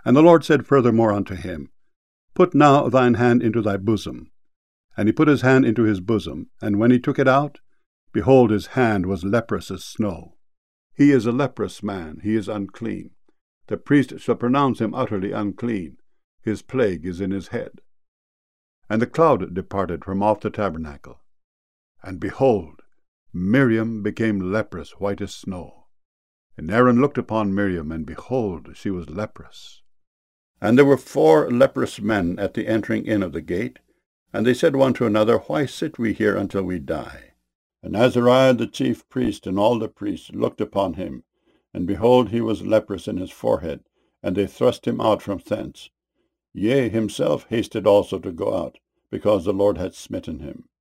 And the Lord said furthermore unto him, Put now thine hand into thy bosom. And he put his hand into his bosom, and when he took it out, behold, his hand was leprous as snow. He is a leprous man, he is unclean. The priest shall pronounce him utterly unclean. His plague is in his head. And the cloud departed from off the tabernacle. And behold, Miriam became leprous, white as snow. And Aaron looked upon Miriam, and behold, she was leprous. And there were 4 leprous men at the entering in of the gate, and they said one to another, Why sit we here until we die? And Azariah the chief priest and all the priests looked upon him, and behold, he was leprous in his forehead, and they thrust him out from thence. Yea, himself hasted also to go out, because the Lord had smitten him.